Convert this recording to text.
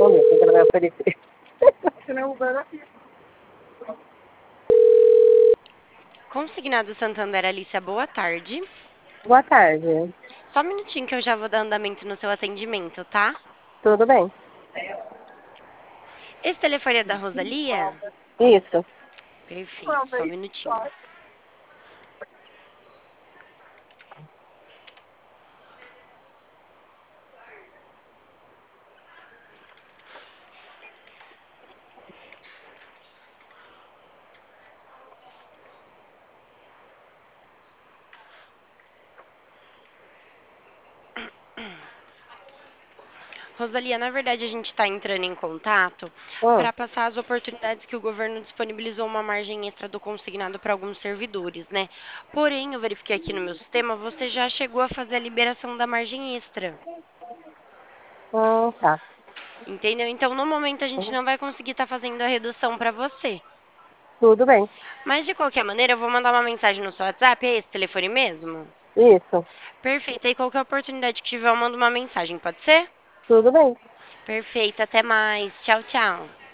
Vamos ver quem que ela vai oferecer. Consignado Santander, Alicia, boa tarde. Boa tarde. Só um minutinho que eu já vou dar andamento no seu atendimento, tá? Tudo bem? Esse telefone é da Rosalia? Isso. Perfeito, só um minutinho. Rosalia, na verdade a gente está entrando em contato Hum. para passar as oportunidades que o governo disponibilizou uma margem extra do consignado para alguns servidores, né? Porém, eu verifiquei aqui no meu sistema, você já chegou a fazer a liberação da margem extra, Tá. entendeu? Então, no momento a gente não vai conseguir estar fazendo a redução para você. Tudo bem. Mas de qualquer maneira, eu vou mandar uma mensagem no seu WhatsApp, é esse telefone mesmo? Isso. Perfeito. Aí qualquer oportunidade que tiver, eu mando uma mensagem, pode ser? Tudo bem. Perfeito, até mais. Tchau, tchau.